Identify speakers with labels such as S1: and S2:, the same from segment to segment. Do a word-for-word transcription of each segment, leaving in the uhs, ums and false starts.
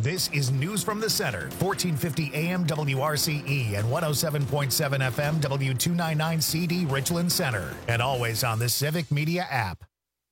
S1: This is News from the Center, fourteen fifty A M W R C E and one oh seven point seven F M W two ninety-nine C D Richland Center. And always on the Civic Media app.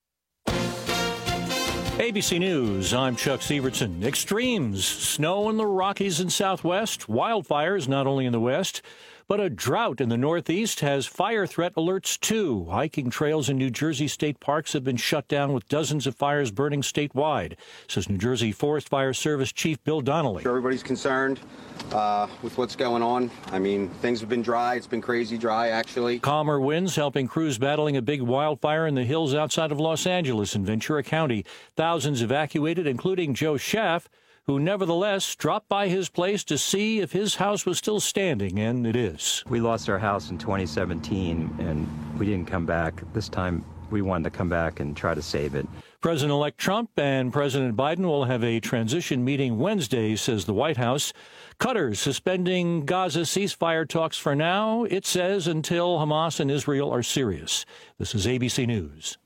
S2: A B C News, I'm Chuck Sievertson. Extremes, snow in the Rockies and Southwest, wildfires not only in the West, but a drought in the Northeast has fire threat alerts too. Hiking trails in New Jersey state parks have been shut down with dozens of fires burning statewide, says New Jersey Forest Fire Service Chief Bill Donnelly.
S3: Everybody's concerned uh, with what's going on. I mean, things have been dry. It's been crazy dry, actually.
S2: Calmer winds helping crews battling a big wildfire in the hills outside of Los Angeles in Ventura County. Thousands evacuated, including Joe Schaff, who nevertheless dropped by his place to see if his house was still standing, and it is.
S4: We lost our house in twenty seventeen, and we didn't come back. This time, we wanted to come back and try to save it.
S2: President-elect Trump and President Biden will have a transition meeting Wednesday, says the White House. Qatar suspending Gaza ceasefire talks for now, it says, until Hamas and Israel are serious. This is A B C News.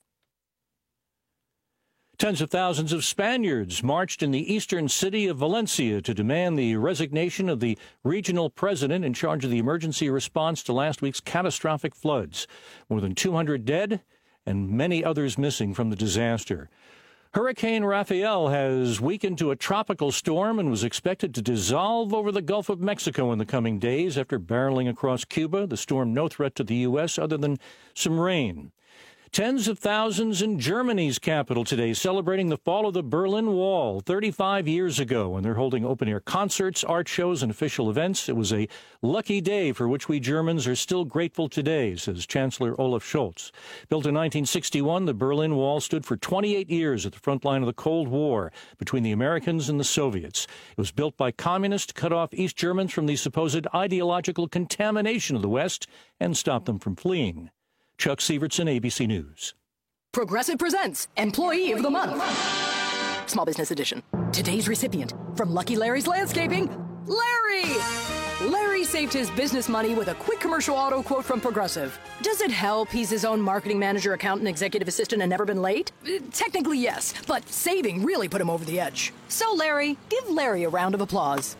S2: Tens of thousands of Spaniards marched in the eastern city of Valencia to demand the resignation of the regional president in charge of the emergency response to last week's catastrophic floods. More than two hundred dead and many others missing from the disaster. Hurricane Rafael has weakened to a tropical storm and was expected to dissolve over the Gulf of Mexico in the coming days after barreling across Cuba. The storm no threat to the U S other than some rain. Tens of thousands in Germany's capital today celebrating the fall of the Berlin Wall thirty-five years ago, and they're holding open-air concerts, art shows, and official events. It was a lucky day for which we Germans are still grateful today, says Chancellor Olaf Scholz. Built in nineteen sixty-one, the Berlin Wall stood for twenty-eight years at the front line of the Cold War between the Americans and the Soviets. It was built by communists to cut off East Germans from the supposed ideological contamination of the West and stop them from fleeing. Chuck Sievertson, A B C News.
S5: Progressive presents Employee of the Month. Small Business Edition. Today's recipient from Lucky Larry's Landscaping, Larry! Larry saved his business money with a quick commercial auto quote from Progressive. Does it help he's his own marketing manager, accountant, executive assistant, and never been late? Uh, technically, yes, but saving really put him over the edge. So, Larry, give Larry a round of applause.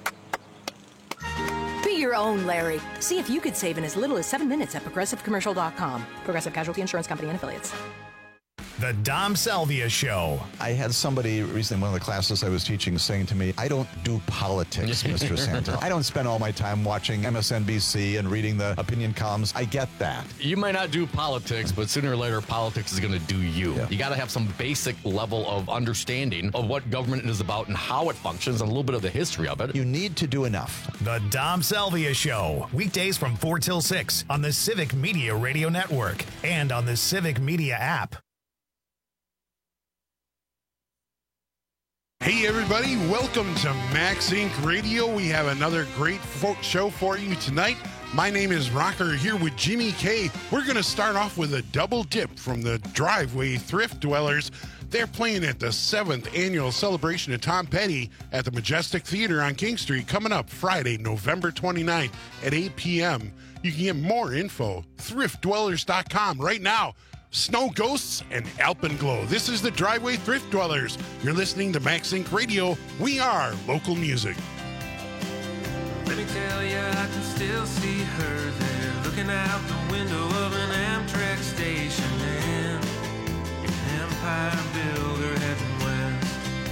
S5: Be your own Larry. See if you could save in as little as seven minutes at Progressive Commercial dot com. Progressive Casualty Insurance Company and Affiliates.
S1: The Dom Salvia Show.
S6: I had somebody recently in one of the classes I was teaching saying to me, I don't do politics, Mister Santa. I don't spend all my time watching M S N B C and reading the opinion columns. I get that.
S7: You might not do politics, but sooner or later, politics is going to do you. Yeah. You got to have some basic level of understanding of what government is about and how it functions and a little bit of the history of it.
S6: You need to do enough.
S1: The Dom Salvia Show. Weekdays from four till six on the Civic Media Radio Network and on the Civic Media app.
S8: Hey everybody, welcome to Max Incorporated. Radio. We have another great fo- show for you tonight. My name is Rocker, here with Jimmy K. We're going to start off with a double dip from the Driveway Thrift Dwellers. They're playing at the seventh annual celebration of Tom Petty at the Majestic Theater on King Street coming up Friday, November twenty-ninth at eight p.m. You can get more info, thrift dwellers dot com right now. Snow Ghosts and Alpenglow. This is the Driveway Thrift Dwellers. You're listening to Max Incorporated. Radio. We are local music.
S9: Let me tell you, I can still see her there, looking out the window of an Amtrak station and an Empire Builder heading west.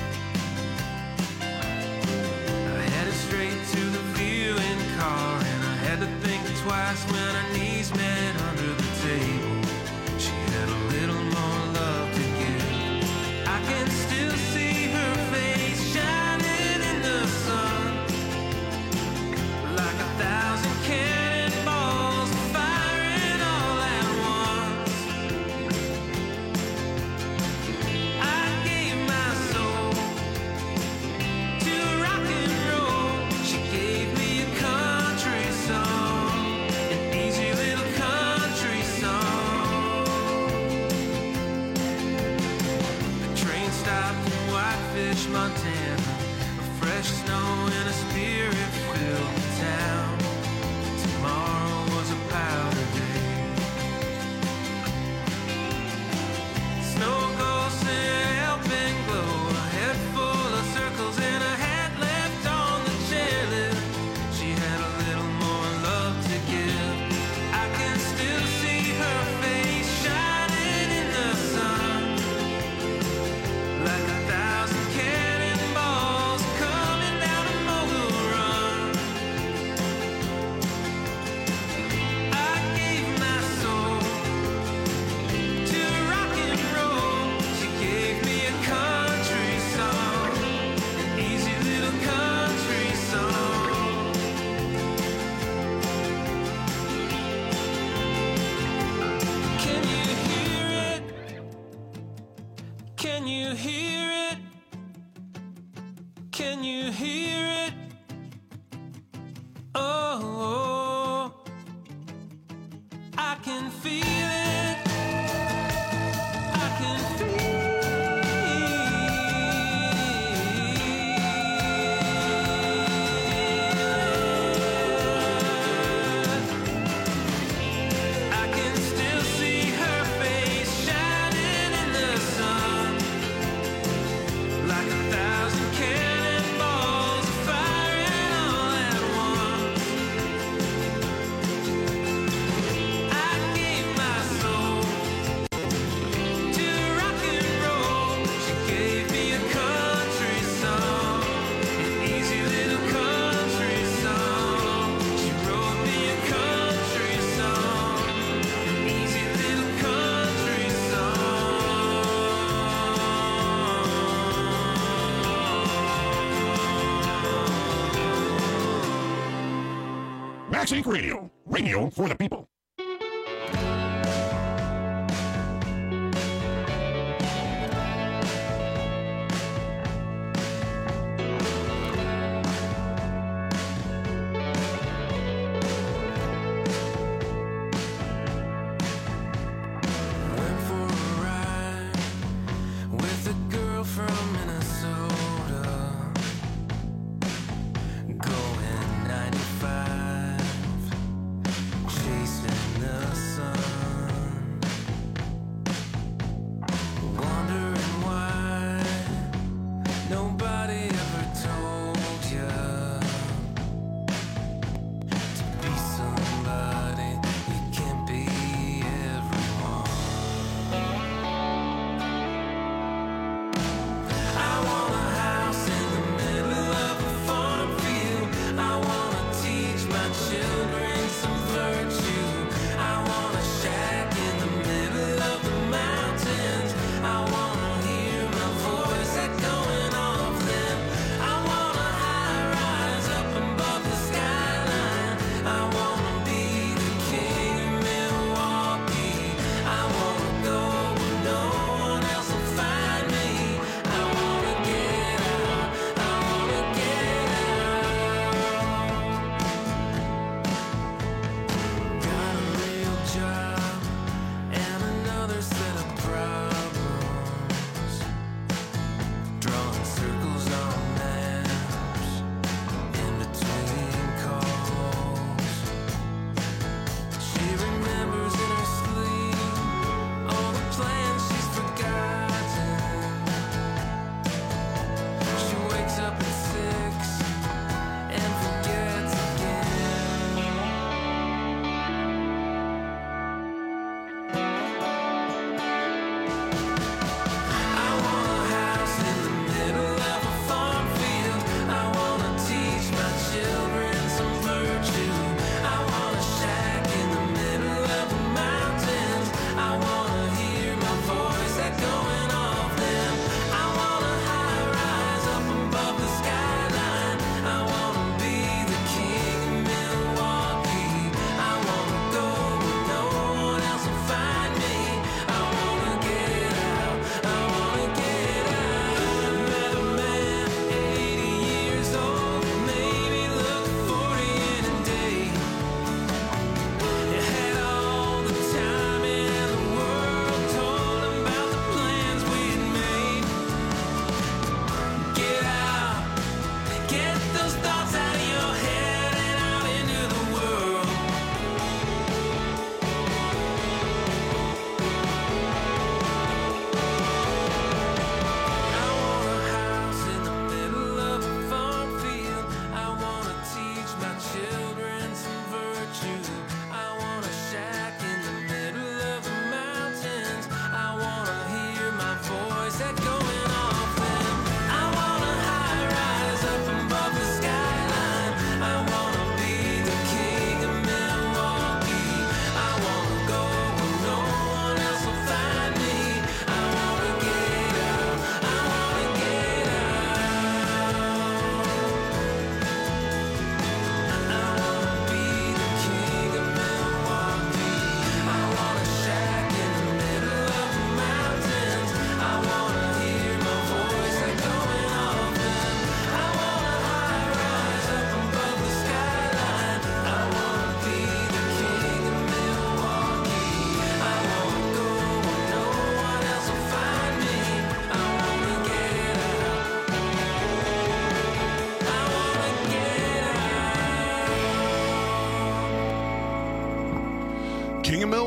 S9: I headed straight to the viewing car, and I had to think twice when our knees met under the table. She had a little more love to give. I can still see her face shining in the sun, like a thousand cannonballs firing all at once. I gave my soul to rock and roll. She gave me a country song, an easy little country song. The train stopped in Whitefish, Montana. A fresh snow and a spirit-filled town. Tomorrow was a powder day. Snow ghosts and Alpenglow, a head full of circles and a hat Can you hear it? Oh, I can feel it. I can feel it. I can still see her face shining in the sun, like a thousand cannonballs firing all at once. I gave my soul to rock and roll. She gave me a country song, an easy little country song. She wrote me a country song, an easy little country song.
S8: Max Inc Radio. Radio for the people.
S9: Went for a ride with a girl from Minnesota, going ninety-five, chasing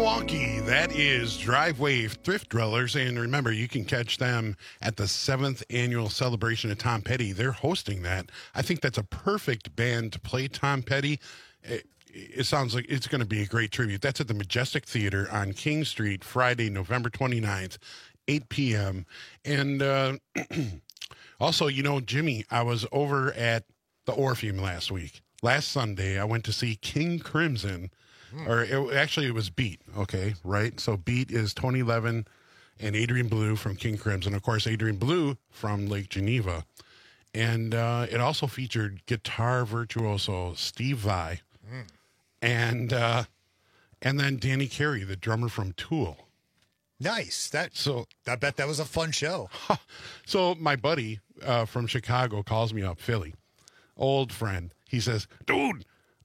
S8: Milwaukee. That is Drive Wave Thrift Dwellers. And remember, you can catch them at the seventh annual celebration of Tom Petty. They're hosting that. I think that's a perfect band to play Tom Petty. It, it sounds like it's going to be a great tribute. That's at the Majestic Theater on King Street, Friday, November twenty-ninth, eight p.m. And uh, also, you know, Jimmy, I was over at the Orpheum last week. Last Sunday, I went to see King Crimson. Or it, actually, it was Beat, okay, right? So Beat is Tony Levin and Adrian Blue from King Crimson. Of course, Adrian Blue from Lake Geneva. And uh, it also featured guitar virtuoso Steve Vai. Mm. And uh, and then Danny Carey, the drummer from Tool.
S10: Nice. That
S8: so
S10: I bet that was a fun show.
S8: So my buddy uh, from Chicago calls me up, Philly, old friend. He says, dude,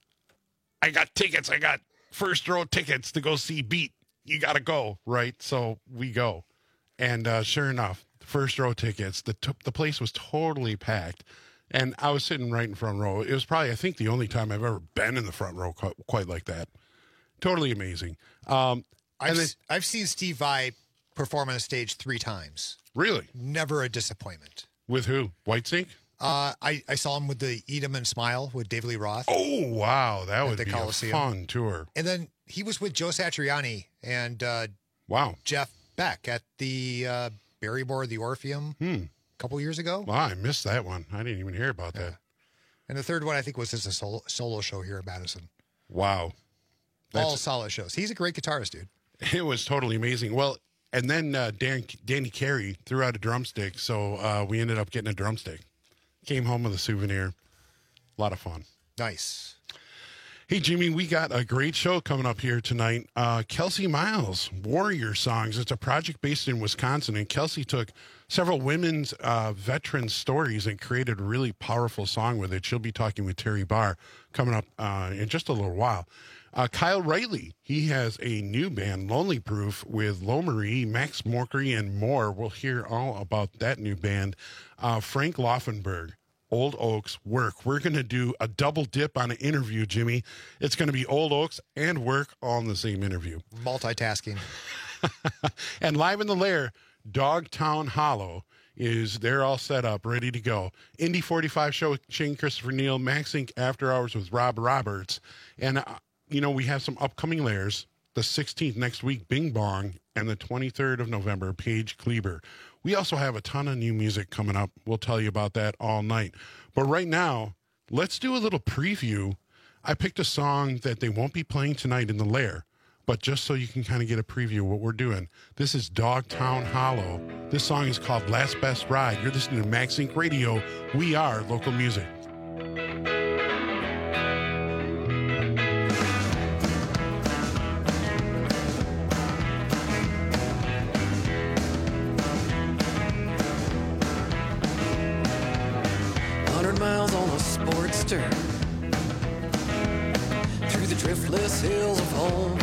S8: I got tickets. I got first row tickets to go see Beat. You got to go, right? So we go. And uh, sure enough, first row tickets, the t- the place was totally packed. And I was sitting right in front row. It was probably, I think, the only time I've ever been in the front row co- quite like that. Totally amazing. Um,
S10: I've,
S8: and then,
S10: s- I've seen Steve Vai perform on a stage three times.
S8: Really?
S10: Never a disappointment.
S8: With who? Whitesnake?
S10: Uh, I, I saw him with the Eat 'em and Smile with David Lee Roth.
S8: Oh, wow. That would
S10: the
S8: be
S10: Coliseum.
S8: a fun tour.
S10: And then he was with Joe Satriani and uh,
S8: wow,
S10: Jeff Beck at the uh, Barrymore, the Orpheum
S8: hmm.
S10: a couple years ago.
S8: Wow, I missed that one. I didn't even hear about
S10: Yeah.
S8: that.
S10: And the third one, I think, was just a solo, solo show here in Madison.
S8: Wow. That's,
S10: All solid shows. He's a great guitarist, dude.
S8: It was totally amazing. Well, and then uh, Dan, Danny Carey threw out a drumstick, so uh, we ended up getting a drumstick. Came home with a souvenir. A lot of fun.
S10: Nice.
S8: Hey, Jimmy, we got a great show coming up here tonight. Uh, Kelsey Miles, Warrior Songs. It's a project based in Wisconsin, and Kelsey took several women's uh, veteran stories and created a really powerful song with it. She'll be talking with Terry Barr coming up uh, in just a little while. Uh, Kyle Riley, he has a new band, Lonely Proof, with Lo Marie, Max Morkery, and more. We'll hear all about that new band. Uh, Frank Laufenberg, Old Oaks, Work. We're going to do a double dip on an interview, Jimmy. It's going to be Old Oaks and Work all in the same interview.
S10: Multitasking.
S8: And live in the lair, Dogtown Hollow is they're all set up, ready to go. Indy forty-five show with Shane Christopher Neal, Max Inc After Hours with Rob Roberts. And, uh, you know, we have some upcoming layers. The sixteenth next week, Bing Bong, and the twenty-third of November, Paige Kleber. We also have a ton of new music coming up. We'll tell you about that all night. But right now, let's do a little preview. I picked a song that they won't be playing tonight in the lair, but just so you can kind of get a preview of what we're doing. This is Dogtown Hollow. This song is called Last Best Ride. You're listening to Max Inc Radio. We are local music.
S11: Miles on a Sportster through the driftless hills of home,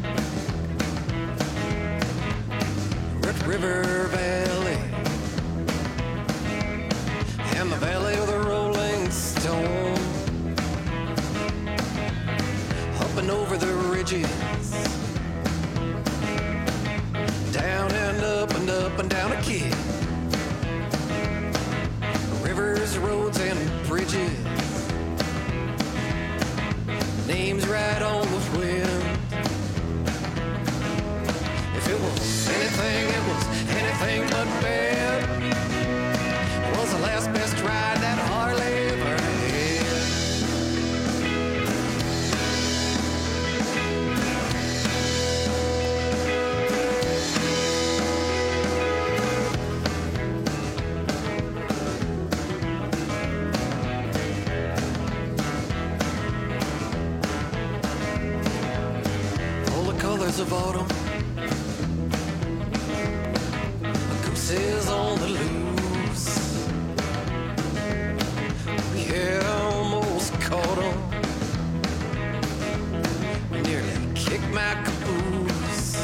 S11: Red River Valley and the valley of the Rolling Stone, up and over the ridges, down and up and up and down a kid. Rivers, roads, and bridges, names right on the wind. If it was anything, it was anything but bad. It was the last best ride that Harley ever of autumn, a goose is on the loose. Yeah, almost caught him. We nearly kicked my caboose.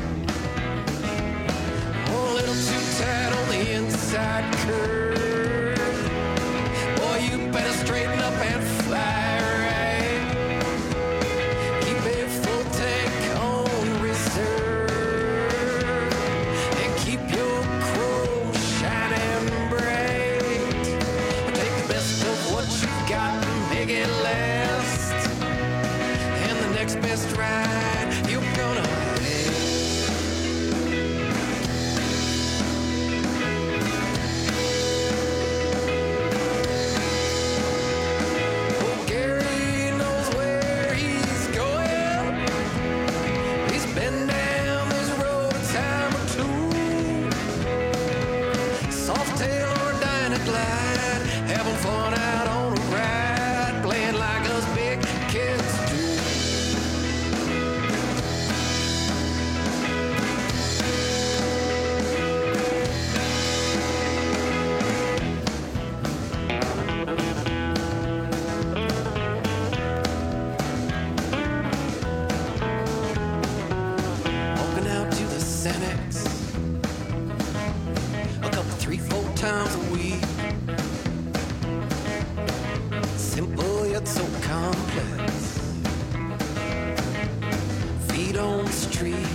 S11: A little too tight on the inside curve. Boy, you better straighten up and fly right. Keep it full tank on reserve. it last. And the next best ride you're gonna have. Oh, Gary knows where he's going. He's been down this road a time or two. Softail or Dynaglide, having fun out on a ride, playing like us big kids do. Walking out to the Senex a couple, three, four times a week. Simple yet so complex. Feet on the street.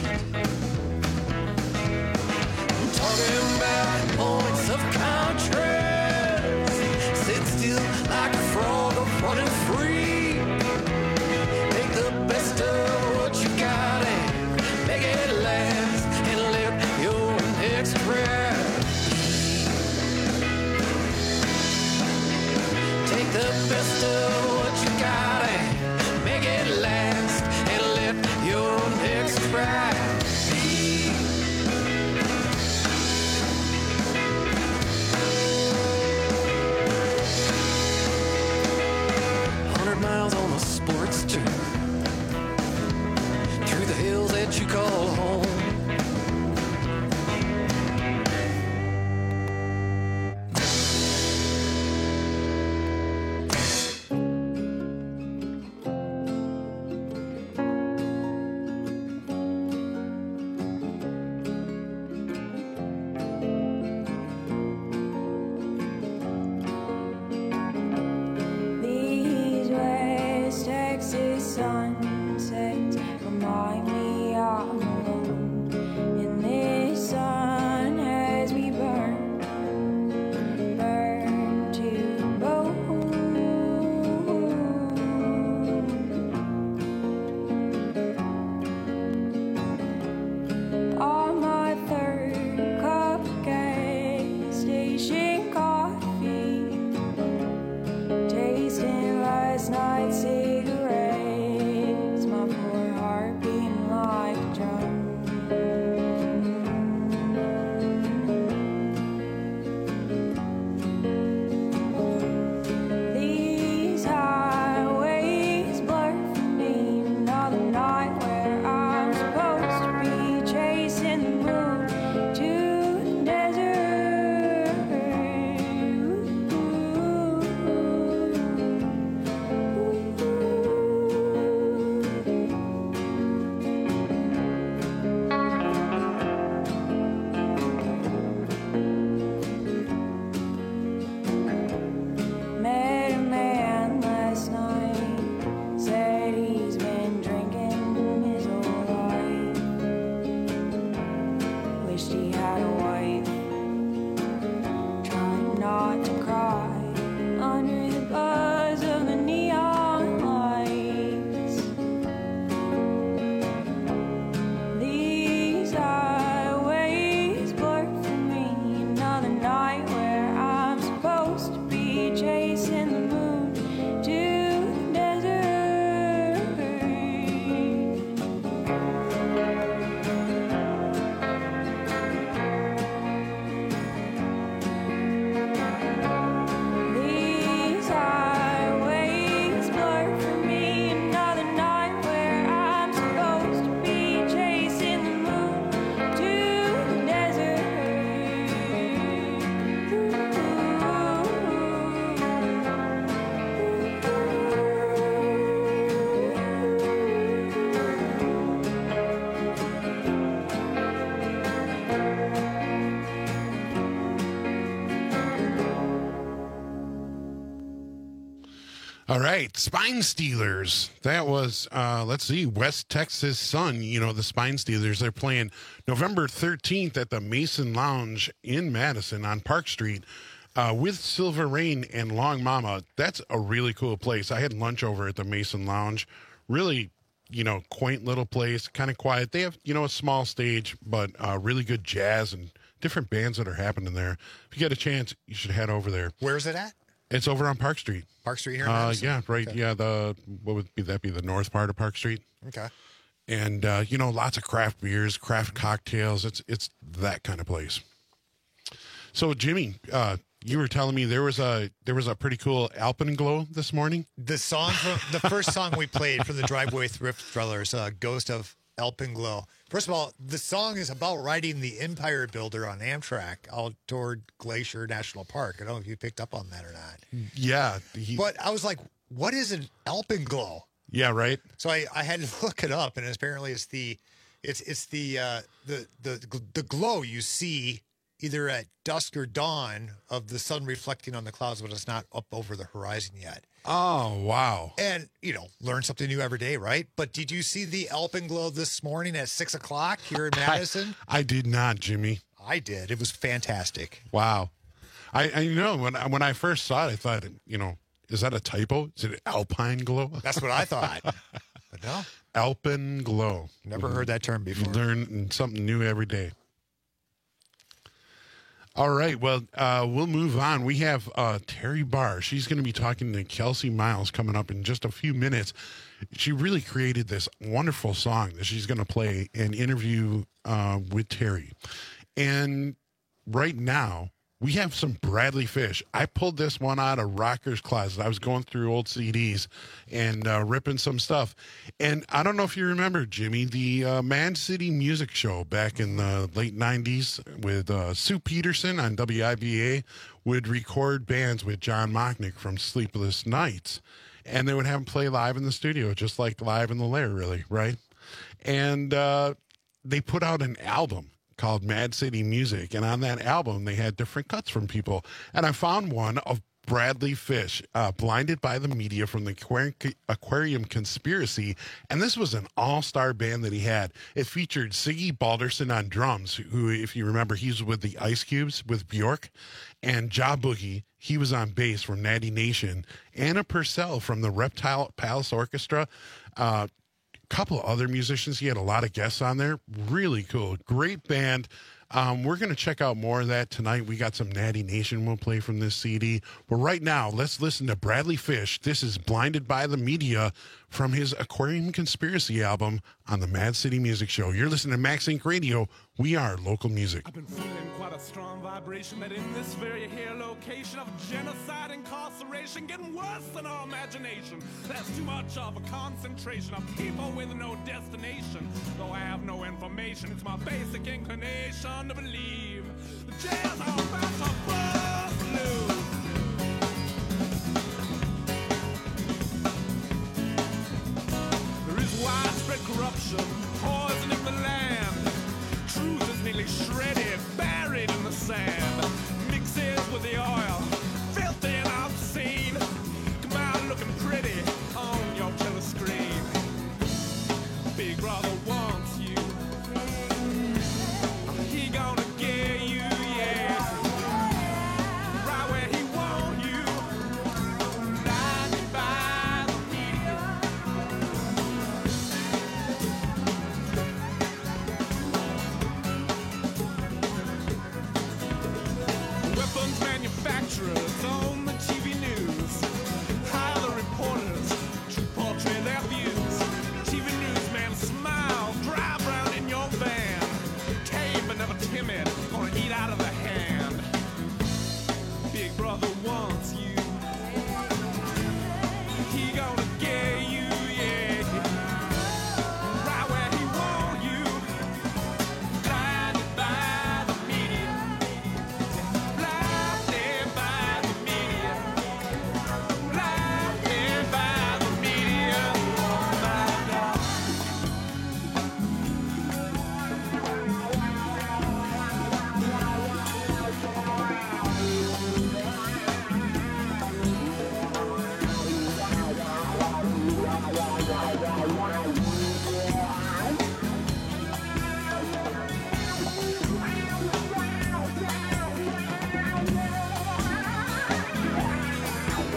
S11: I'm talking about points of contrast. Sit still like a frog or running free. Take the best of what you got and make it last. And let your next breath take the best of what you got and make it last. And let your next ride be. Hundred miles on a sports tour through the hills that you call home.
S12: These West Texas sunsets remind me I'm alone in this sun as we burn, burn to the bone. On my third cup of gas station coffee, tasting last night's cigarettes, my poor heart beating like a drum. These highways blur for me, another night where I'm supposed to be chasing the moon to the desert. Met a man last night, said he's been drinking his whole life. Wished he had a wife, trying not to cry under the buzz of the neon lights. These highways blur for me, another night where I'm supposed to be chasing the moon to the desert. These highways blur for me, another night where I'm supposed to be chasing the moon to the desert.
S8: All right, Spine Stealers. That was, uh, let's see, West Texas Sun. You know, the Spine Stealers, they're playing November thirteenth at the Mason Lounge in Madison on Park Street. uh, with Silver Rain and Long Mama. That's a really cool place. I had lunch over at the Mason Lounge. Really, you know, quaint little place, kind of quiet. They have, you know, a small stage, but uh, really good jazz and different bands that are happening there. If you get a chance, you should head over there.
S10: Where's it at?
S8: It's over on Park Street.
S10: Park Street here in
S8: Uh,
S10: Madison?
S8: yeah, right.
S10: Okay.
S8: Yeah, the what would be that be the north part of Park Street?
S10: Okay.
S8: And uh, you know, lots of craft beers, craft cocktails. It's it's that kind of place. So, Jimmy, uh, you were telling me there was a there was a pretty cool Alpenglow this morning.
S10: The song from the first song we played from the Driveway Thrift Dwellers, uh, "Ghost of Alpenglow." First of all, the song is about riding the Empire Builder on Amtrak out toward Glacier National Park. I don't know if you picked up on that or not.
S8: Yeah, he,
S10: But I was like, "What is an Alpenglow?"
S8: yeah, right.
S10: So I, I had to look it up, and apparently it's the it's it's the uh, the the the glow you see either at dusk or dawn of the sun reflecting on the clouds, but it's not up over the horizon yet.
S8: Oh, wow.
S10: And, you know, learn something new every day, right? But did you see the Alpenglow this morning at six o'clock here in Madison?
S8: I, I did not, Jimmy.
S10: I did. It was fantastic.
S8: Wow. I, I you know when I, when I first saw it, I thought, you know, is that a typo? Is it Alpine Glow?
S10: That's what I thought. But no.
S8: Alpenglow.
S10: Never heard that term before.
S8: Learn something new every day. All right. Well, uh, we'll move on. We have uh, Terry Barr. She's going to be talking to Kelsey Miles coming up in just a few minutes. She really created this wonderful song that she's going to play and interview uh, with Terry. And right now, we have some Bradley Fish. I pulled this one out of Rocker's Closet. I was going through old C Ds and uh, ripping some stuff. And I don't know if you remember, Jimmy, the uh, Mad City Music Show back in the late nineties with uh, Sue Peterson on W I B A would record bands with John Mochnick from Sleepless Nights. And they would have them play live in the studio, just like Live in the Lair, really, right? And uh, they put out an album called Mad City Music, and on that album they had different cuts from people, and I found one of Bradley Fish, uh, Blinded by the Media from the Aquari- Aquarium Conspiracy, and this was an all-star band that he had. It featured Siggy Balderson on drums, who, if you remember, he's with the Ice Cubes with Bjork, and Ja Boogie, he was on bass from Natty Nation, Anna Purcell from the Reptile Palace Orchestra, uh, couple of other musicians. He had a lot of guests on there. Really cool. Great band. Um, we're going to check out more of that tonight. We got some Natty Nation we'll play from this C D. But right now, let's listen to Bradley Fish. This is Blinded by the Media from his Aquarium Conspiracy album on the Mad City Music Show. You're listening to Max Inc Radio. We are local music.
S13: I've been feeling quite a strong vibration that in this very here location of genocide, incarceration, getting worse than our imagination. There's too much of a concentration of people with no destination. Though I have no information, it's my basic inclination to believe the jails are about to bust loose. There is widespread corruption, poisoning the land. Truth is nearly shredded, buried in the sand. Mixes with the oil, filthy and obscene. Come out looking pretty on your killer screen. Big brother wants you. He gonna get you, yeah. Right where he want you. Blinded by the media. Weapons manufacturers on the T V news hire the reporters to portray their views. T V newsman smiles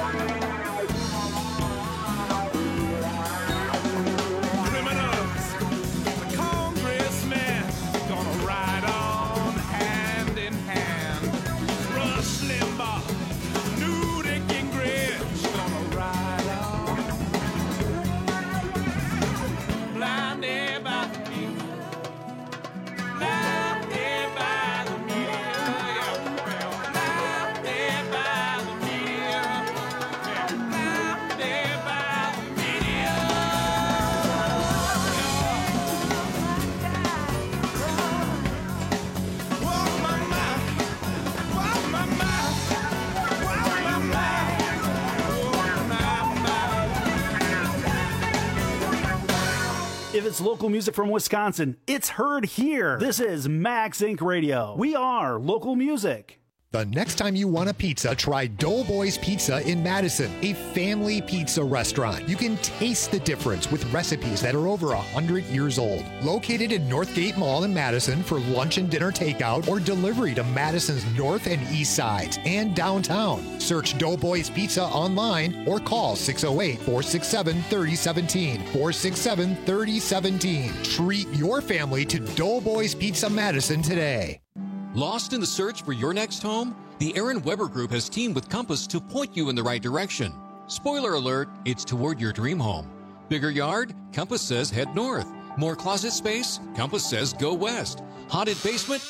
S14: If it's local music from Wisconsin, it's heard here. This is Max Inc Radio. We are local music.
S15: The next time you want a pizza, try Doughboys Pizza in Madison, a family pizza restaurant. You can taste the difference with recipes that are over one hundred years old. Located in Northgate Mall in Madison for lunch and dinner takeout or delivery to Madison's north and east sides and downtown. Search Doughboys Pizza online or call six oh eight, four six seven, three oh one seven, four six seven, three oh one seven. Treat your family to Doughboys Pizza Madison today.
S16: Lost in the search for your next home? The Aaron Weber Group has teamed with Compass to point you in the right direction. Spoiler alert, it's toward your dream home. Bigger yard? Compass says head north. More closet space? Compass says go west. Haunted basement?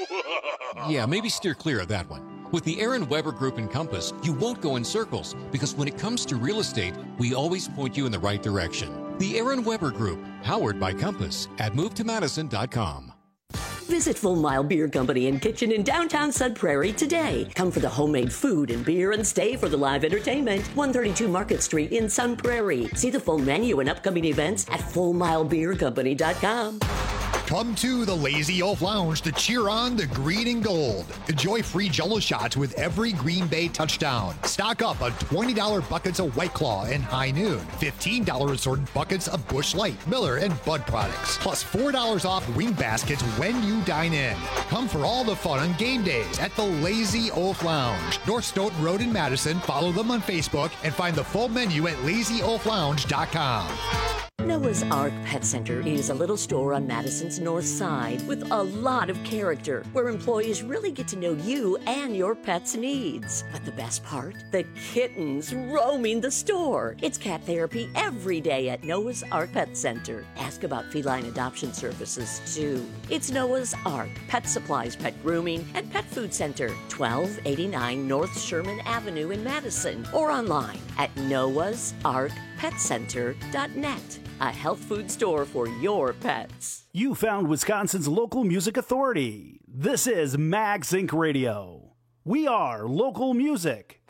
S16: Yeah, maybe steer clear of that one. With the Aaron Weber Group and Compass, you won't go in circles because when it comes to real estate, we always point you in the right direction. The Aaron Weber Group, powered by Compass at move to madison dot com.
S17: Visit Full Mile Beer Company and Kitchen in downtown Sun Prairie today. Come for the homemade food and beer and stay for the live entertainment. one thirty-two Market Street in Sun Prairie. See the full menu and upcoming events at full mile beer company dot com.
S15: Come to the Lazy Oaf Lounge to cheer on the green and gold. Enjoy free Jello shots with every Green Bay touchdown. Stock up on twenty dollars buckets of White Claw and High Noon. fifteen dollars assorted buckets of Busch Light, Miller, and Bud products. Plus four dollars off wing baskets when you dine in. Come for all the fun on game days at the Lazy Oaf Lounge. North Stoughton Road in Madison. Follow them on Facebook and find the full menu at lazy oaf lounge dot com.
S17: Noah's Ark Pet Center is a little store on Madison's north side with a lot of character where employees really get to know you and your pet's needs. But the best part? The kittens roaming the store. It's cat therapy every day at Noah's Ark Pet Center. Ask about feline adoption services too. It's Noah's Ark Pet Supplies, Pet Grooming, and Pet Food Center, twelve eighty-nine North Sherman Avenue in Madison, or online at noahs ark pet center dot net. A health food store for your pets.
S14: You found Wisconsin's local music authority. This is Max Inc Radio. We are local music.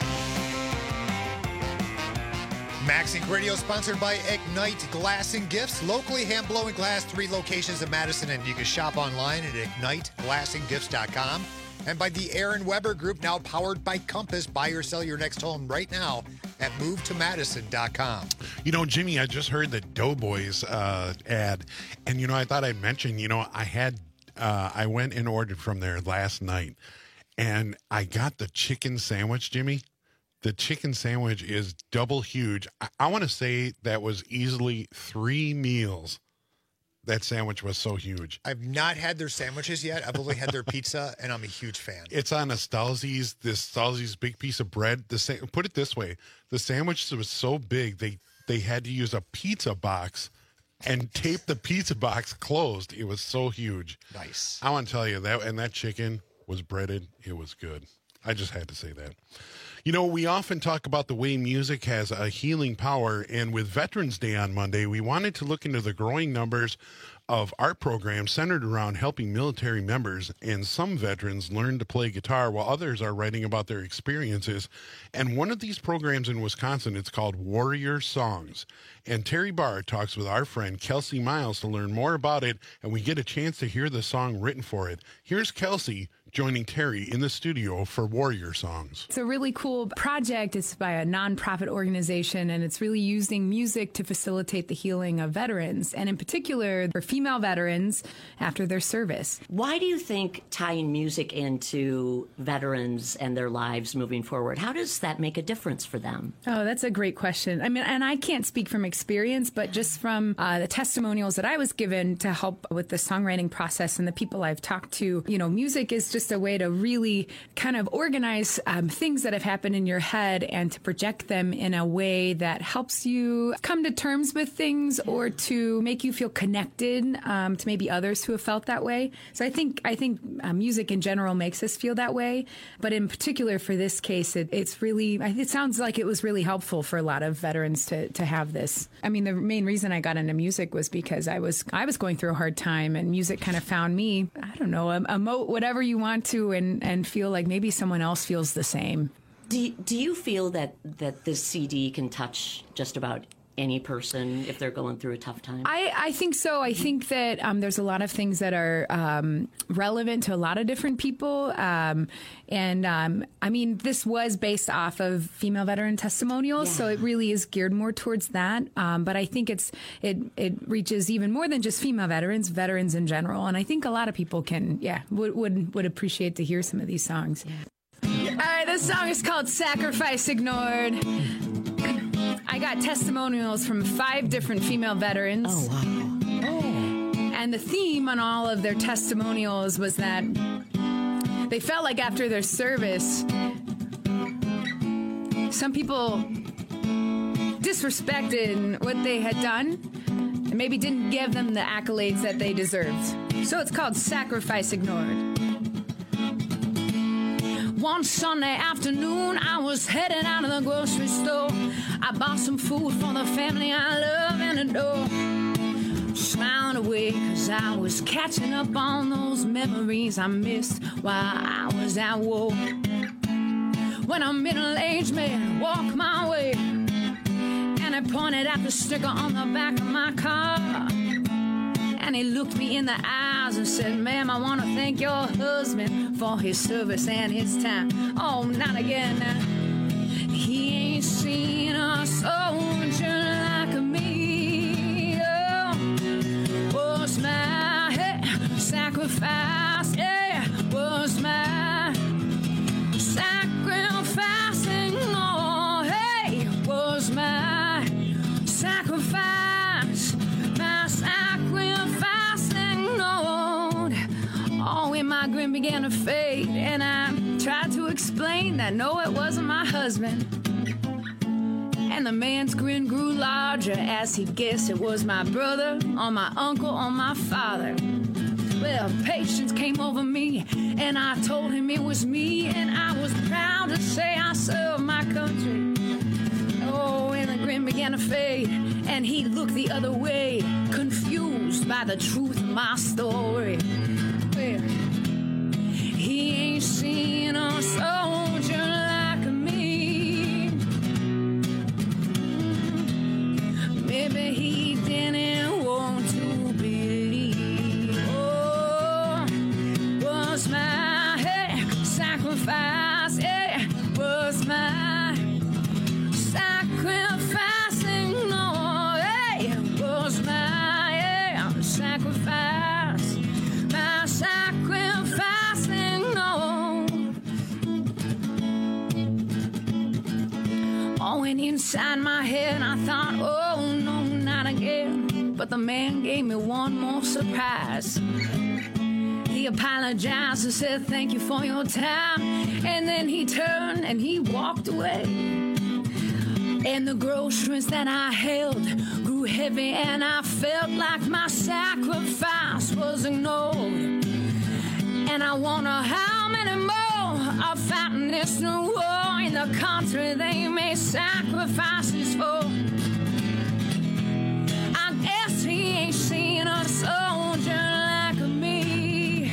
S10: Max Inc Radio sponsored by Ignite Glass and Gifts. Locally hand-blowing glass, three locations in Madison, and you can shop online at ignite glass and gifts dot com. And by the Aaron Weber Group, now powered by Compass. Buy or sell your next home right now at move to madison dot com.
S8: You know, Jimmy, I just heard the Doughboys uh, ad, and, you know, I thought I'd mention, you know, I had, uh, I went and ordered from there last night, and I got the chicken sandwich, Jimmy. The chicken sandwich is double huge. I, I want to say that was easily three meals. That sandwich was so huge.
S10: I've not had their sandwiches yet. I've only had their pizza, and I'm a huge fan.
S8: It's on a Stalzi's, this Stalzi's big piece of bread. The sa- Put it this way. The sandwich was so big, they, they had to use a pizza box and tape the pizza box closed. It was so huge.
S10: Nice.
S8: I want to tell you, that, and that chicken was breaded. It was good. I just had to say that. You know, we often talk about the way music has a healing power, and with Veterans Day on Monday, we wanted to look into the growing numbers of art programs centered around helping military members, and some veterans learn to play guitar while others are writing about their experiences. And one of these programs in Wisconsin, it's called Warrior Songs. And Terry Barr talks with our friend Kelsey Miles to learn more about it, and we get a chance to hear the song written for it. Here's Kelsey joining Terry in the studio for Warrior Songs.
S18: It's a really cool project. It's by a nonprofit organization, and it's really using music to facilitate the healing of veterans, and in particular for female veterans after their service.
S17: Why do you think tying music into veterans and their lives moving forward, how does that make a difference for them?
S18: Oh, that's a great question. I mean, and I can't speak from experience, but just from uh, the testimonials that I was given to help with the songwriting process and the people I've talked to, you know, music is just a way to really kind of organize um, things that have happened in your head and to project them in a way that helps you come to terms with things or to make you feel connected um, to maybe others who have felt that way. So I think I think uh, music in general makes us feel that way, but in particular for this case, it, it's really it sounds like it was really helpful for a lot of veterans to to have this. I mean, the main reason I got into music was because I was I was going through a hard time, and music kind of found me. I don't know, emote whatever you want to, and and feel like maybe someone else feels the same.
S17: Do do you feel that that this C D can touch just about any person if they're going through a tough time?
S18: I, I think so. I think that um, there's a lot of things that are um, relevant to a lot of different people. Um, and um, I mean, this was based off of female veteran testimonials, yeah. So it really is geared more towards that. Um, but I think it's it it reaches even more than just female veterans, veterans in general. And I think a lot of people can, yeah, would would, would appreciate to hear some of these songs. Yeah. All right, this song is called Sacrifice Ignored. I got testimonials from five different female veterans.
S17: Oh, wow.
S18: Oh. And the theme on all of their testimonials was that they felt like after their service, some people disrespected what they had done and maybe didn't give them the accolades that they deserved. So it's called Sacrifice Ignored. One Sunday afternoon, I was heading out of the grocery store. I bought some food for the family I love and adore. Smiling away, cause I was catching up on those memories I missed while I was at war. When a middle-aged man walked my way, and I pointed at the sticker on the back of my car. And he looked me in the eyes and said, ma'am, I want to thank your husband for his service and his time. Oh, not again now. He ain't seen a soldier like me. Oh, was my hey, sacrifice, yeah, was my sacrificing. Oh, hey, was my sacrifice, my sacrifice. Oh, when my grin began to fade, and I tried to explain that no, it wasn't my husband. And the man's grin grew larger as he guessed it was my brother, or my uncle, or my father. Well, patience came over me, and I told him it was me, and I was proud to say I served my country. Oh, and the grin began to fade, and he looked the other way, confused by the truth of my story. Well, he ain't seen a soldier like me. Maybe he didn't want to believe. Oh, was my hey, sacrifice, yeah, was my sacrificing, no, hey, was my yeah, sacrifice, my sacrificing, no. Oh, and inside my head I thought, oh no, not again. But the man gave me one more surprise. He apologized and said thank you for your time, and then he turned and he walked away. And the groceries that I held grew heavy, and I felt like my sacrifice was ignored. And I wonder how many more are fighting this new war in the country they made sacrifices for. I guess he ain't seen a soldier like me.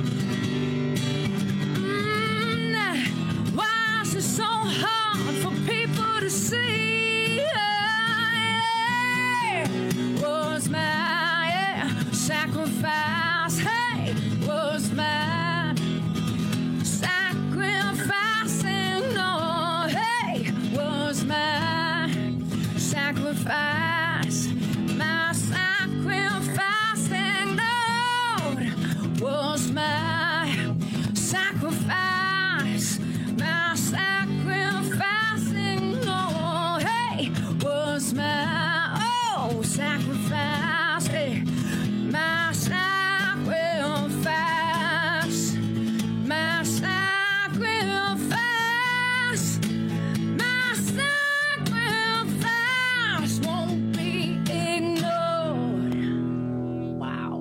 S18: Mm, why is it so hard for people to see? Yeah, was my yeah, sacrifice, hey, was my sacrifice, my sacrificing Lord was my sacrifice, my sacrificing Lord, hey, was my oh sacrifice, hey, my sacrifice, my sacrifice, my sacrifice won't be ignored.
S17: Wow.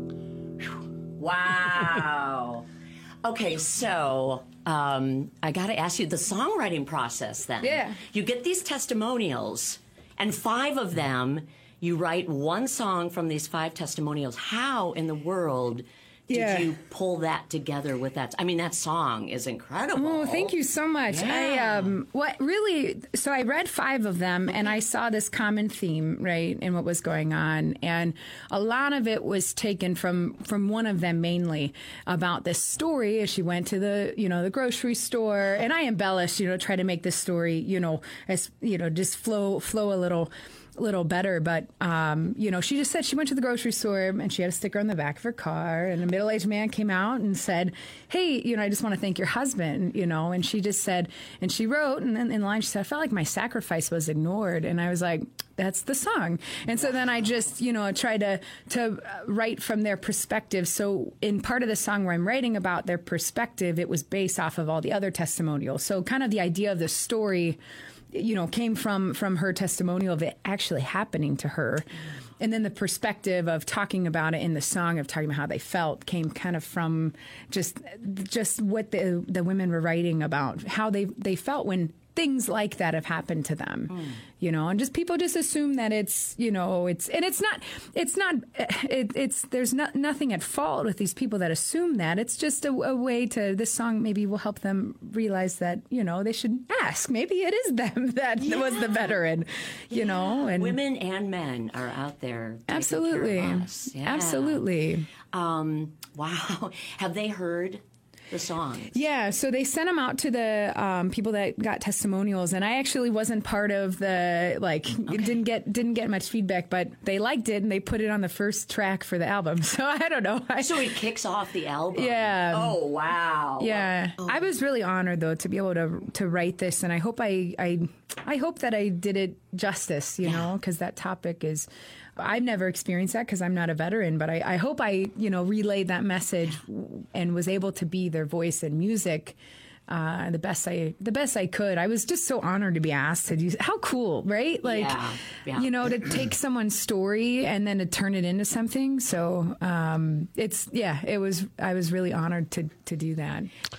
S17: Wow. Okay, so um, I got to ask you the songwriting process then.
S18: Yeah.
S17: You get these testimonials, and five of them, you write one song from these five testimonials. How in the world did
S18: Yeah.
S17: you pull that together with that? I mean, that song is incredible.
S18: Oh, thank you so much. I
S17: Yeah.
S18: um what really so I read five of them and I saw this common theme, right, in what was going on. And a lot of it was taken from from one of them mainly about this story as she went to the, you know, the grocery store. And I embellished, you know, try to make this story, you know, as you know, just flow flow a little little better, but um, you know, she just said she went to the grocery store and she had a sticker on the back of her car, and a middle-aged man came out and said, "Hey, you know, I just want to thank your husband," you know, and she just said, and she wrote, and then in line she said, "I felt like my sacrifice was ignored," and I was like, "That's the song." And so then I just, you know, tried to to write from their perspective. So in part of the song where I'm writing about their perspective, it was based off of all the other testimonials. So kind of the idea of the story, you know, came from from her testimonial of it actually happening to her. And then the perspective of talking about it in the song, of talking about how they felt, came kind of from just just what the the women were writing about, how they, they felt when things like that have happened to them, mm. you know, and just people just assume that it's, you know, it's, and it's not, it's not, it, it's, there's not, nothing at fault with these people that assume that. It's just a, a way to, this song maybe will help them realize that, you know, they should ask. Maybe it is them that yeah. was the veteran, you yeah. know, and
S17: women and men are out there.
S18: Absolutely.
S17: Care of us. Yeah.
S18: Absolutely.
S17: Um, wow. Have they heard the songs?
S18: Yeah, so they sent them out to the um, people that got testimonials, and I actually wasn't part of the, like, okay. didn't get didn't get much feedback, but they liked it and they put it on the first track for the album. So I don't know.
S17: So it kicks off the album.
S18: Yeah.
S17: Oh wow.
S18: Yeah. Oh. I was really honored though to be able to to write this, and I hope I I I hope that I did it justice, you yeah. know, because that topic is. I've never experienced that because I'm not a veteran, but I, I hope I, you know, relayed that message and was able to be their voice in music uh, the best I the best I could. I was just so honored to be asked to do. How cool, right? Like,
S17: yeah, yeah.
S18: you know, to take someone's story and then to turn it into something. So um, it's yeah, it was. I was really honored to to do that.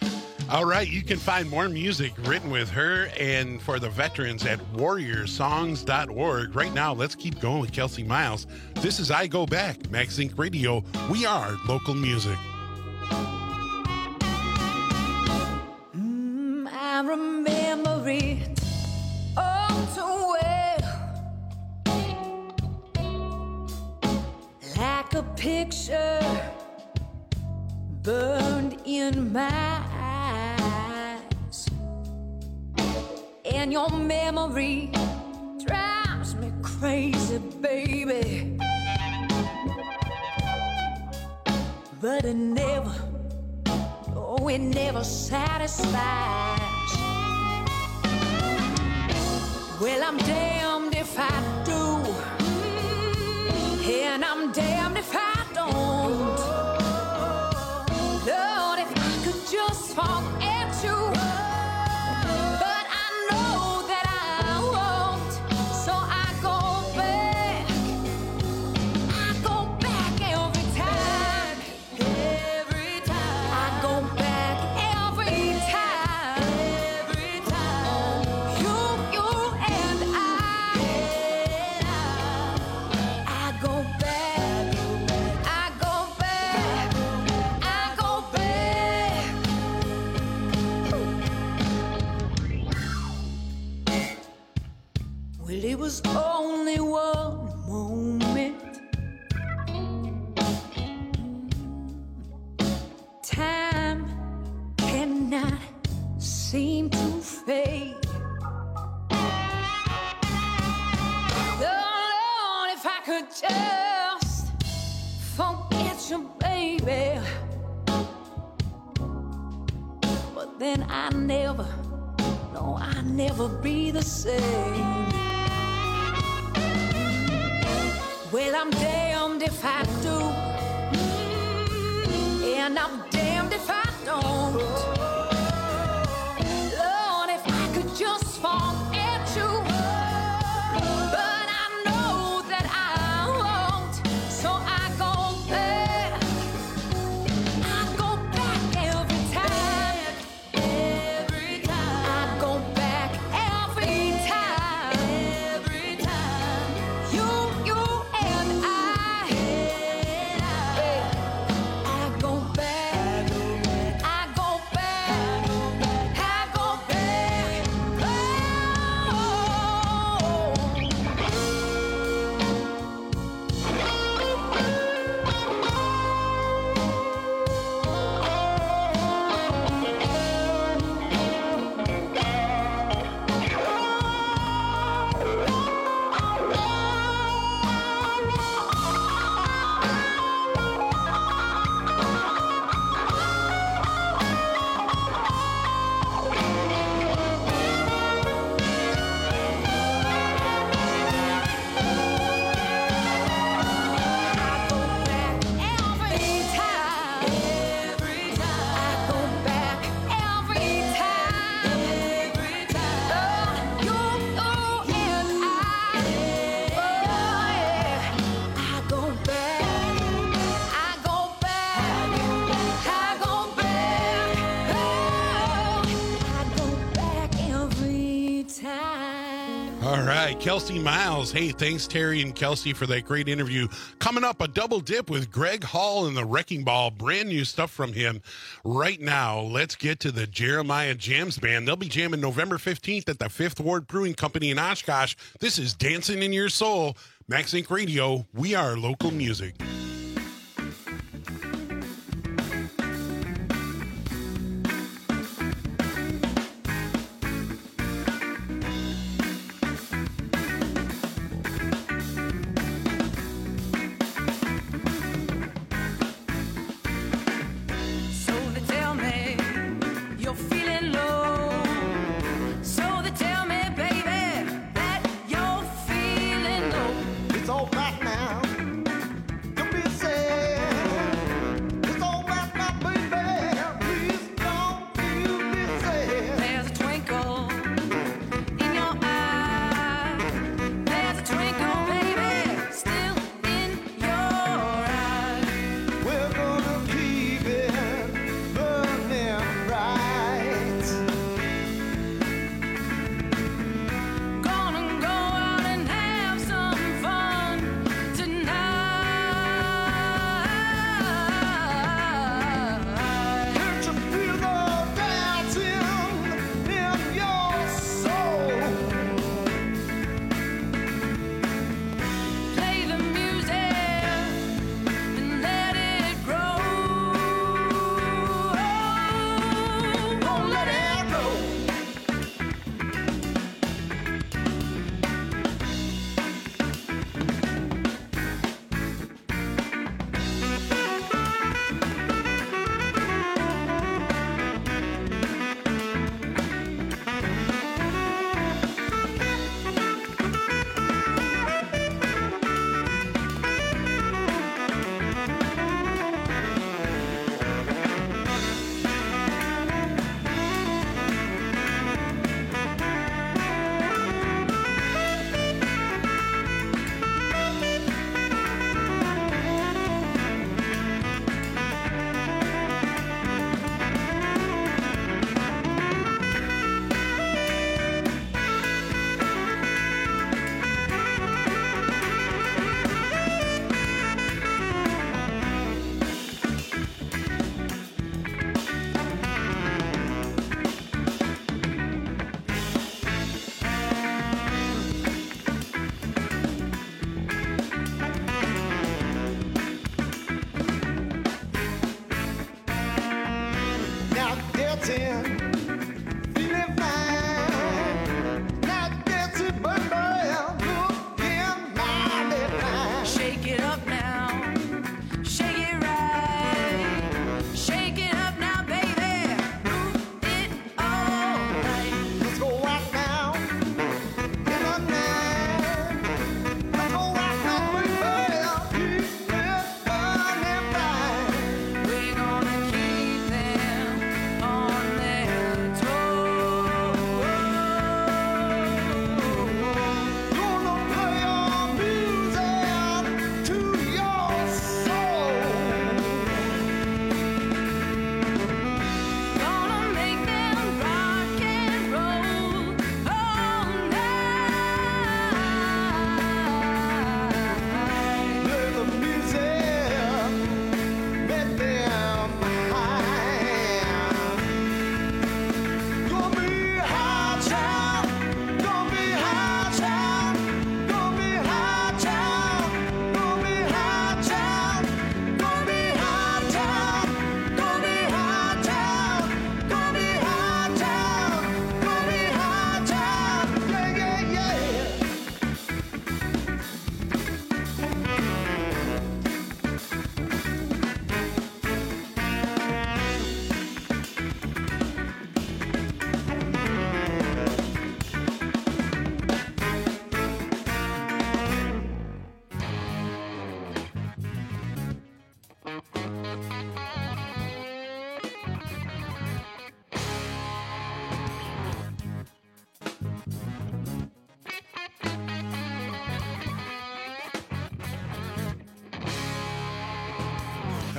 S8: All right, you can find more music written with her and for the veterans at warrior songs dot org. Right now, let's keep going with Kelsey Miles. This is I Go Back, Max Inc Radio. We are local music.
S12: Mm, I remember it all too well, like a picture burned in my eyes, and your memory drives me crazy, baby. But it never, oh, it never satisfies. Well, I'm damned if I do, and I'm damned if I don't. Lord, if I could just talk at you, but I know that I won't. So I go back, I go back every time, every time. I go back every time, every time. You, you and I, I go back, I go back, I go back. Well, it was only one moment. Time cannot seem to fade. The could just forget you, baby. But then I never, no, I never be the same. Well, I'm damned if I do, and I'm damned if I don't. Lord, if I could just forget you, but I know that I won't, so I go back. I go back every time. Every time. I go back every time. Every time. You, you and I. I go back. I go back. I go back.
S8: All right, Kelsey Miles. Hey, thanks, Terry and Kelsey, for that great interview. Coming up, a double dip with Greg Hall and the Wrecking Ball. Brand new stuff from him right now. Let's get to the Jeremiah Jams Band. They'll be jamming November fifteenth at the Fifth Ward Brewing Company in Oshkosh. This is Dancing in Your Soul. Max Inc Radio, we are local music.
S12: So they tell me you're feeling low. So they tell me, baby, that you're feeling low.
S11: It's all back now. You're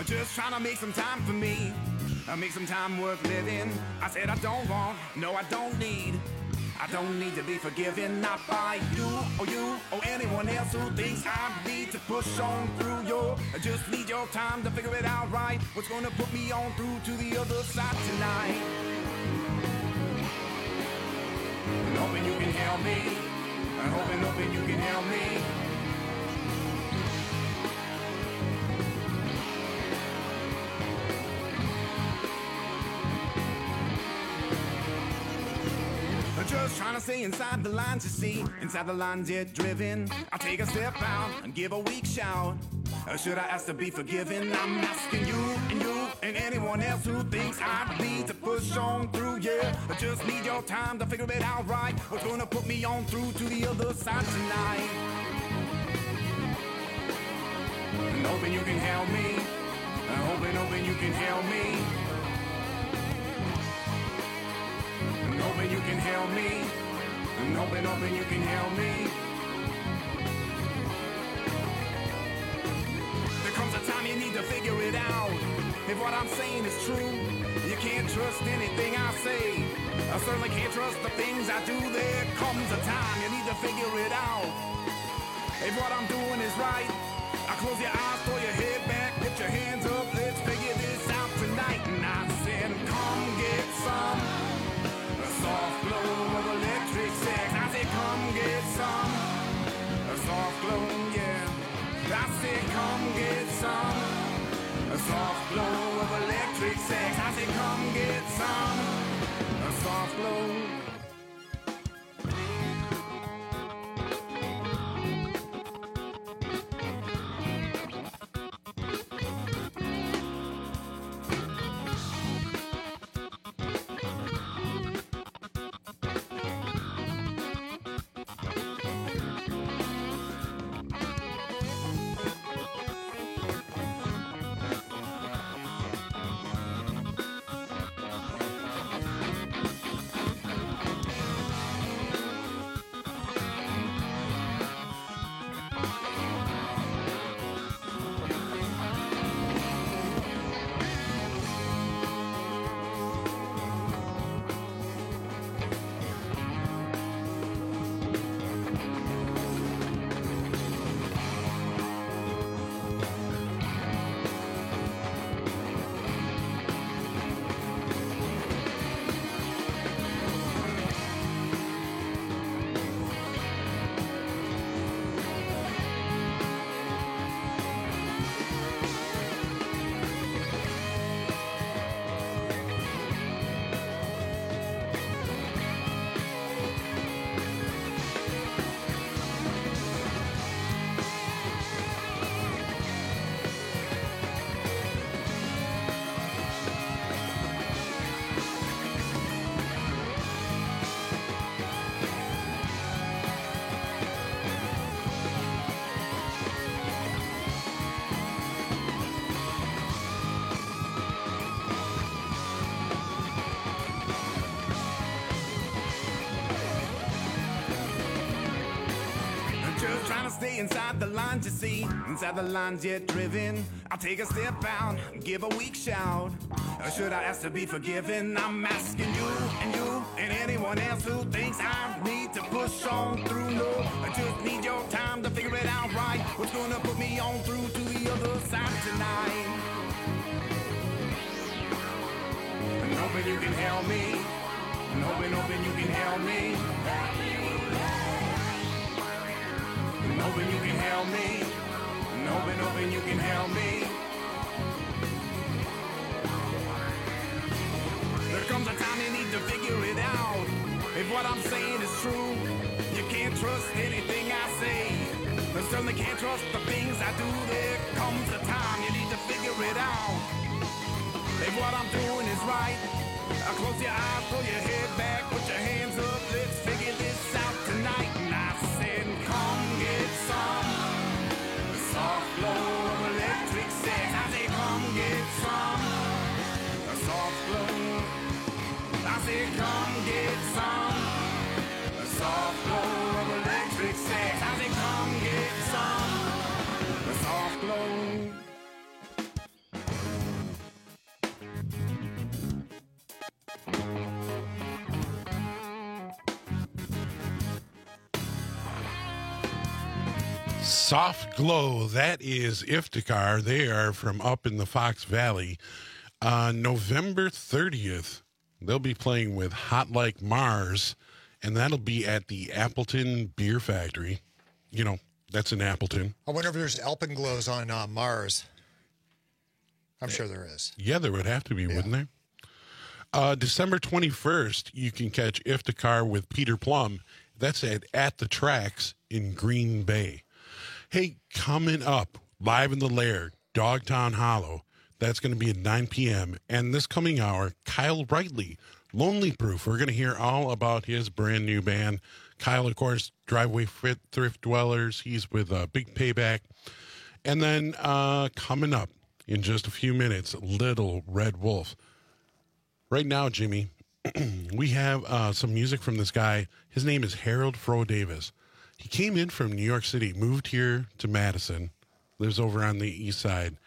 S13: Just trying to make some time for me. Uh, make some time worth living. I said I don't want, no I don't need. I don't need to be forgiven, not by you or you or anyone else who thinks I need to push on through your. I just need your time to figure it out right. What's gonna put me on through to the other side tonight? I'm hoping you can help me. I'm hoping, hoping you can help me. Just trying to stay inside the lines, you see. Inside the lines, yet driven. I take a step out and give a weak shout. Or should I ask to be forgiven? I'm asking you and you and anyone else who thinks I need to push on through, yeah. I just need your time to figure it out right. What's gonna put me on through to the other side tonight? I'm hoping you can help me. I'm hoping, hoping you can help me. I'm hoping you can help me. I'm hoping, hoping you can help me. There comes a time you need to figure it out. If what I'm saying is true, you can't trust anything I say. I certainly can't trust the things I do. There comes a time you need to figure it out. If what I'm doing is right, I close your eyes, throw your head back, put your hands up, let's figure this out tonight. And I said, come get some. A soft glow of electric sex. I said, come get some. A soft glow, yeah. I said, come get some. A soft glow of electric sex. I said, come get some. A soft glow. Stay inside the lines, you see. Inside the lines, yet driven. I'll take a step out, give a weak shout. Or should I ask to be forgiven? I'm asking you and you and anyone else who thinks I need to push on through. No, I just need your time to figure it out right. What's gonna put me on through to the other side tonight? I'm hoping you can help me. I'm hoping, hoping you can help me. I'm hoping you can help me. I'm hoping, hoping you can help me. There comes a time you need to figure it out. If what I'm saying is true, you can't trust anything I say. I certainly can't trust the things I do. There comes a time you need to figure it out. If what I'm doing is right, I close your eyes, pull your head back, put your hands up, let's figure this out tonight. And I said, come get some. A soft glow of electric sex. I said, come get some. A soft glow. I said, come get some. A soft glow of electric sex. I said, come get some. A soft glow.
S8: Soft Glow, that is Iftikhar. They are from up in the Fox Valley. Uh, November thirtieth, they'll be playing with Hot Like Mars, and that'll be at the Appleton Beer Factory. You know, that's in Appleton.
S10: I wonder if there's Alpenglows on uh, Mars. I'm sure there is.
S8: Yeah, there would have to be, yeah. wouldn't there? Uh, December twenty-first, you can catch Iftikhar with Peter Plum. That's at At the Tracks in Green Bay. Hey, coming up, live in the Lair, Dogtown Hollow. That's going to be at nine p.m. And this coming hour, Kyle Rightly, Lonely Proof. We're going to hear all about his brand new band. Kyle, of course, Driveway Thrift Dwellers. He's with uh, Big Payback. And then uh, coming up in just a few minutes, Little Red Wolf. Right now, Jimmy, we have uh, some music from this guy. His name is Harold Fro Davis. He came in from New York City, moved here to Madison, lives over on the east side,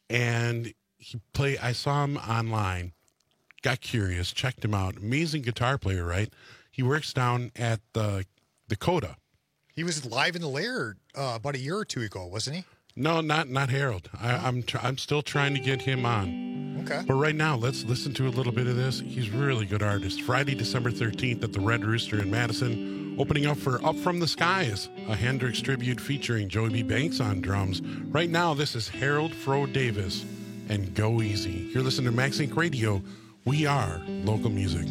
S8: and he play. I saw him online, got curious, checked him out. Amazing guitar player, right? He works down at the Dakota.
S10: He was live in the Lair uh, about a year or two ago, wasn't he?
S8: No, not not Harold. I, I'm tr- I'm still trying to get him on.
S10: Okay.
S8: But right now, let's listen to a little bit of this. He's a really good artist. Friday, December thirteenth at the Red Rooster in Madison, opening up for Up From the Skies, a Hendrix tribute featuring Joey B. Banks on drums. Right now, this is Harold Fro Davis and Go Easy. You're listening to Max Inc Radio. We are local music.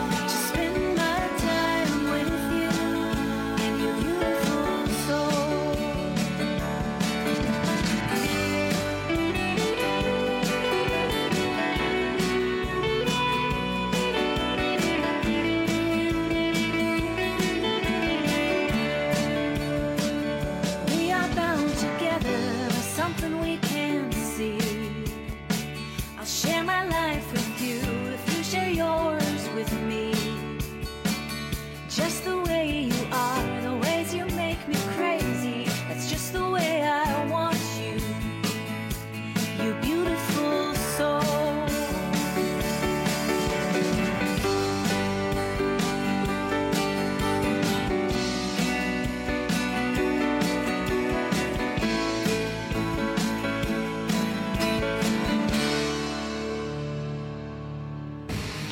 S12: Soul.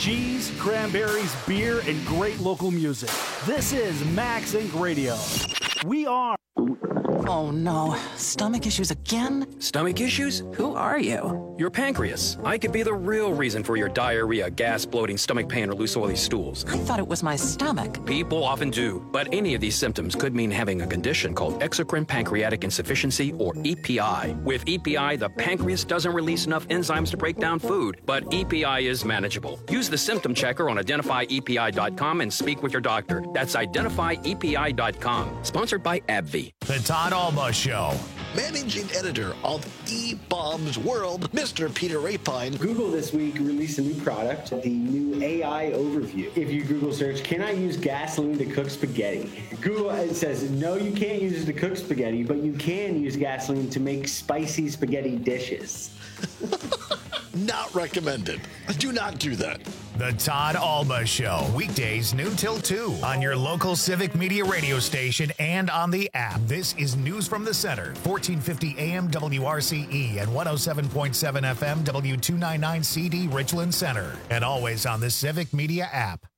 S14: cheese, cranberries, beer, and great local music. This is Max Inc Radio. We are...
S19: Oh no, stomach issues again?
S20: Stomach issues? Who are you? Your pancreas. I could be the real reason for your diarrhea, gas, bloating, stomach pain, or loose oily stools.
S19: I thought it was my stomach.
S20: People often do, but any of these symptoms could mean having a condition called exocrine pancreatic insufficiency, or E P I. With E P I, the pancreas doesn't release enough enzymes to break down food, but E P I is manageable. Use the symptom checker on identify E P I dot com and speak with your doctor. That's identify E P I dot com. Sponsored by AbbVie.
S1: The Todd Alba Show.
S21: Managing editor of E-Bombs World, Mister Peter Rapine.
S22: Google this week released a new product, the new A I Overview. If you Google search, can I use gasoline to cook spaghetti? Google it says, no, you can't use it to cook spaghetti, but you can use gasoline to make spicy spaghetti dishes.
S21: Not recommended. Do not do that.
S1: The Todd Alba Show, weekdays noon till two on your local Civic Media radio station and on the app. This is News from the Center, fourteen fifty A M W R C E and one oh seven point seven F M W two ninety-nine C D Richland Center, and always on the Civic Media app.